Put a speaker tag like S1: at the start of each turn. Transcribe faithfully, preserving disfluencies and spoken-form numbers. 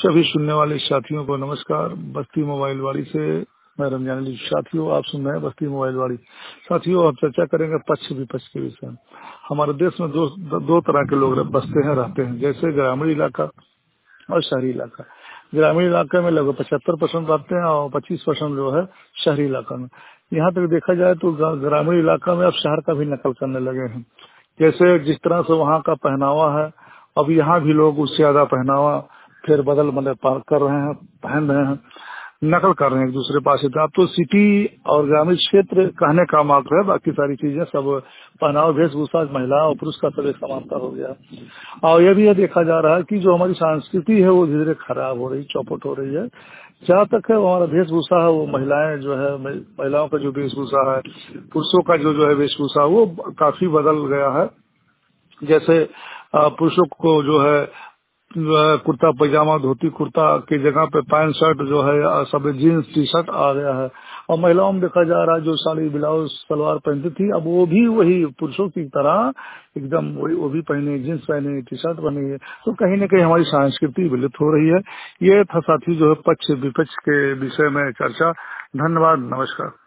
S1: सभी सुनने वाले साथियों को नमस्कार। बस्ती मोबाइल वाड़ी से मैं रमजान अली। साथियों, आप सुन रहे हैं बस्ती मोबाइल वाड़ी। साथियों, अब चर्चा करेंगे पक्ष विपक्ष के विषय में। हमारे देश में दो दो तरह के लोग बसते हैं, रहते हैं, जैसे ग्रामीण इलाका और शहरी इलाका। ग्रामीण इलाके में लगभग पचहत्तर परसेंट रहते हैं और पच्चीस परसेंट जो है शहरी इलाका में। यहाँ तक देखा जाए तो ग्रामीण इलाका में अब शहर का भी नकल करने लगे हैं। जैसे जिस तरह से वहाँ का पहनावा है, अब यहाँ भी लोग उससे ज्यादा पहनावा फिर बदल मतलब कर रहे हैं, पहन रहे हैं, नकल कर रहे हैं एक दूसरे पास से। तो अब तो सिटी और ग्रामीण क्षेत्र कहने का मात्र है, बाकी सारी चीजें सब पहनावा वेशभूषा महिला और पुरुष का सब एक समानता हो गया। और ये भी यह देखा जा रहा है कि जो हमारी संस्कृति है वो धीरे धीरे खराब हो रही, चौपट हो रही है। जहाँ तक है हमारा वेशभूषा है, वो महिलाएं जो है, महिलाओं का जो वेशभूषा है, पुरुषों का जो जो है वेशभूषा, वो काफी बदल गया है। जैसे पुरुषों को जो है कुर्ता पैजामा धोती कुर्ता की जगह पे पैंट शर्ट जो है सब जीन्स टी शर्ट आ गया है। और महिलाओं में देखा जा रहा है जो साड़ी ब्लाउज सलवार पहनती थी, अब वो भी वही पुरुषों की तरह एकदम वही वो भी पहने, जीन्स पहने, टी शर्ट पहनी है। तो कहीं न कहीं हमारी संस्कृति विलुप्त हो रही है। ये था साथी जो है पक्ष विपक्ष के विषय में चर्चा। धन्यवाद, नमस्कार।